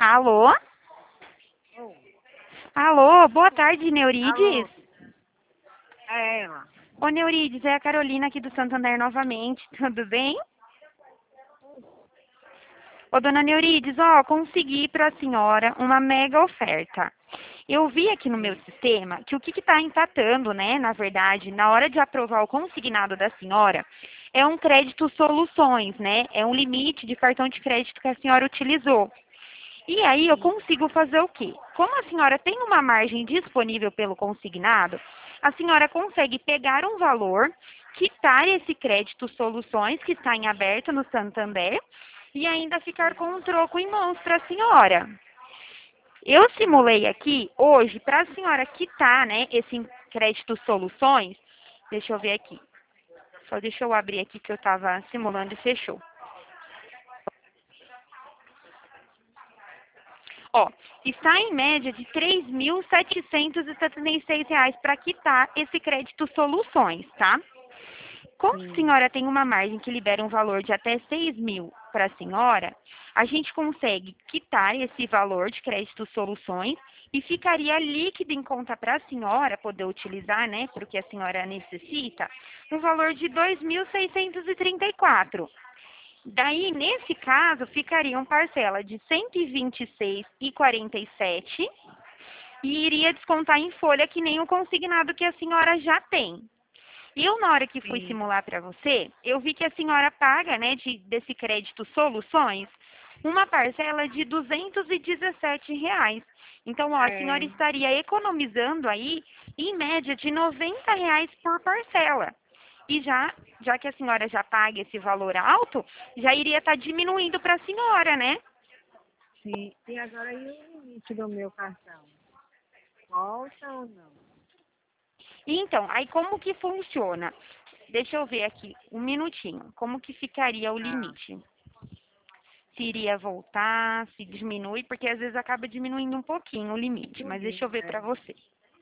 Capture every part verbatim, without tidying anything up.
Alô? Oh, Alô, boa tarde, Neurides. alô, é ela. Ô, Neurides, é a Carolina aqui do Santander novamente, tudo bem? Ô, dona Neurides, ó, consegui para a senhora uma mega oferta. Eu vi aqui no meu Sim, sistema que o que está empatando, né, na verdade, na hora de aprovar o consignado da senhora, é um crédito soluções, né? É um limite de cartão de crédito que a senhora utilizou. E aí eu sim, consigo fazer o quê? Como a senhora tem uma margem disponível pelo consignado, a senhora consegue pegar um valor, quitar esse crédito soluções que está em aberto no Santander e ainda ficar com um troco em mãos para a senhora. Eu ah, simulei aqui hoje para a senhora quitar, né, esse crédito soluções. Deixa eu ver aqui. Só deixa eu abrir aqui que eu estava simulando e fechou. Ó, está em média de três mil setecentos e setenta e seis reais para quitar esse crédito soluções, tá? Como a sim, senhora tem uma margem que libera um valor de até seis mil para a senhora, a gente consegue quitar esse valor de crédito soluções e ficaria líquido em conta para a senhora poder utilizar, né, porque a senhora necessita, um valor de dois mil seiscentos e trinta e quatro. Daí, nesse caso, ficaria uma parcela de cento e vinte e seis e quarenta e sete e iria descontar em folha que nem o consignado que a senhora já tem. E eu, na hora que fui sim, simular para você, eu vi que a senhora paga, né, de, desse crédito soluções, uma parcela de duzentos e dezessete reais. Então, ó, a senhora é, estaria economizando aí, em média, de noventa reais por parcela. E já, já que a senhora já paga esse valor alto, já iria estar diminuindo para a senhora, né? sim. E agora e o limite do meu cartão? Volta ou não? Então, aí como que funciona? Deixa eu ver aqui, um minutinho. Como que ficaria o Ah, limite? Se iria voltar, se diminui, porque às vezes acaba diminuindo um pouquinho o um limite, mas deixa eu pouquinho, ver para é. você.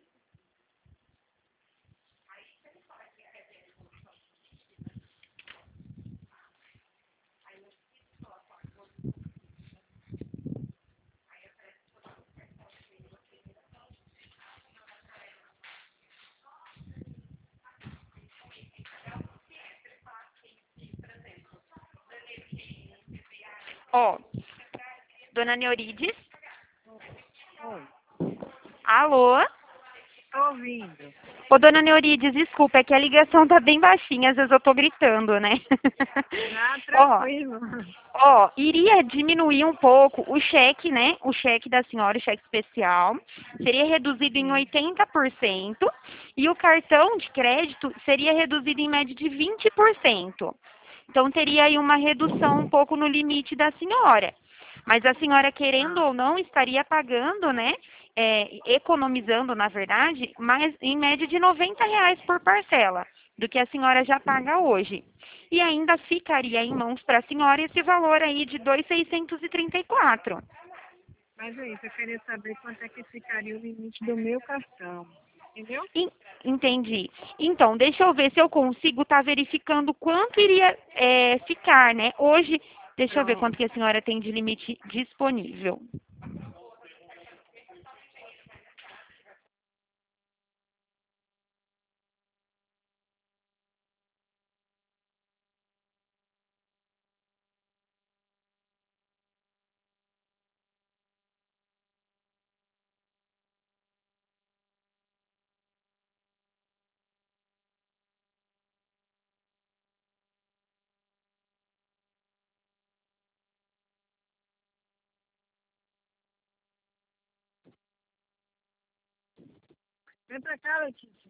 Ó, dona Neurides, Oi, alô? tô ouvindo. Ô, dona Neurides, desculpa, é que a ligação tá bem baixinha, às vezes eu tô gritando, né? Ah, Ó, tranquilo. Ó, iria diminuir um pouco o cheque, né? O cheque da senhora, o cheque especial, seria reduzido em Sim, oitenta por cento e o cartão de crédito seria reduzido em média de vinte por cento. Então teria aí uma redução um pouco no limite da senhora. Mas a senhora, querendo ah, ou não, estaria pagando, né? É, economizando, na verdade, mais em média de noventa reais por parcela, do que a senhora já paga hoje. E ainda ficaria em mãos para a senhora esse valor aí de dois mil seiscentos e trinta e quatro. mas é isso, eu queria saber quanto é que ficaria o limite do meu cartão. Entendeu? En- Entendi. Então, deixa eu ver se eu consigo estar verificando quanto iria é, ficar, né? Hoje, deixa eu ver Pronto. quanto que a senhora tem de limite disponível. Vem pra cá, Letícia.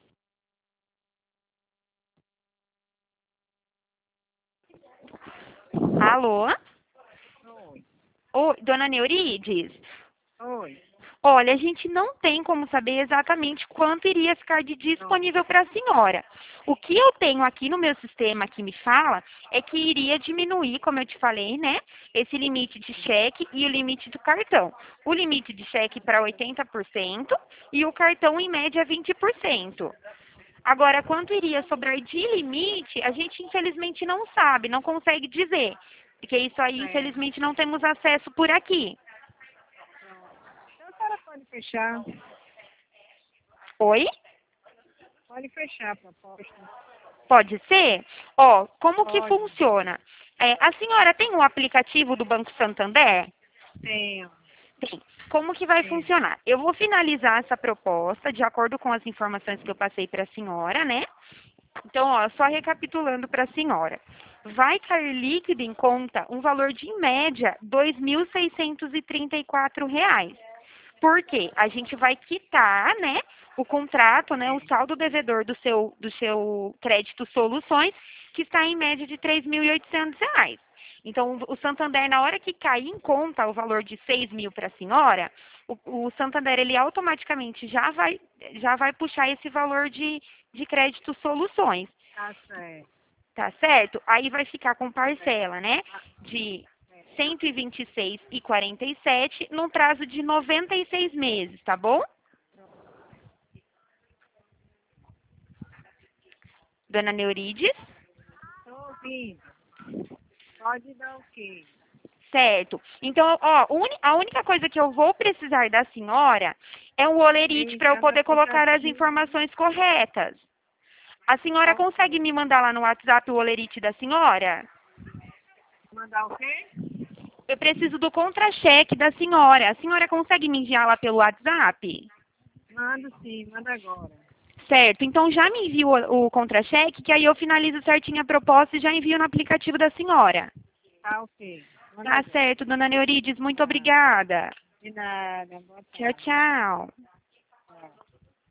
Alô? Oi, Ô, dona Neurides? oi, Olha, a gente não tem como saber exatamente quanto iria ficar de pronto. disponível para a senhora. O que eu tenho aqui no meu sistema que me fala é que iria diminuir, como eu te falei, né? Esse limite de cheque e o limite do cartão. O limite de cheque para oitenta por cento e o cartão em média vinte por cento. Agora, quanto iria sobrar de limite, a gente infelizmente não sabe, não consegue dizer. Porque isso aí, É, infelizmente, não temos acesso por aqui. pode fechar. Oi? Pode fechar a proposta. Pode ser? Ó, como que Pode. funciona? É, a senhora tem o aplicativo do Banco Santander? Tenho. Tem. Como que vai Sim. funcionar? Eu vou finalizar essa proposta de acordo com as informações que eu passei para a senhora, né? Então, ó, só recapitulando para a senhora. Vai cair líquido em conta um valor de, em média, dois mil seiscentos e trinta e quatro reais. Por quê? A gente vai quitar, né, o contrato, né, o saldo devedor do seu, do seu crédito soluções, que está em média de três mil e oitocentos reais. Então, o Santander, na hora que cair em conta o valor de seis mil para a senhora, o, o Santander, ele automaticamente já vai, já vai puxar esse valor de, de crédito soluções. Tá certo. Tá certo? Aí vai ficar com parcela, né, de cento e vinte e seis reais e quarenta e sete centavos num prazo de noventa e seis meses, tá bom? Dona Neurides? Estou ouvindo. Pode dar o quê? Certo. Então, ó, uni- a única coisa que eu vou precisar da senhora é um olerite para eu Entrar no poder colocar as aplicativo. informações corretas. A senhora Ok. consegue me mandar lá no WhatsApp o olerite da senhora? Mandar o quê? Eu preciso do contra-cheque da senhora. A senhora consegue me enviar lá pelo WhatsApp? Mando sim, manda agora. Certo. Então já me envia o, o contra-cheque, que aí eu finalizo certinho a proposta e já envio no aplicativo da senhora. Tá ok. Manda Tá agora. certo, dona Neurides. Muito Tá. obrigada. De nada. Boa Tchau, tarde. tchau.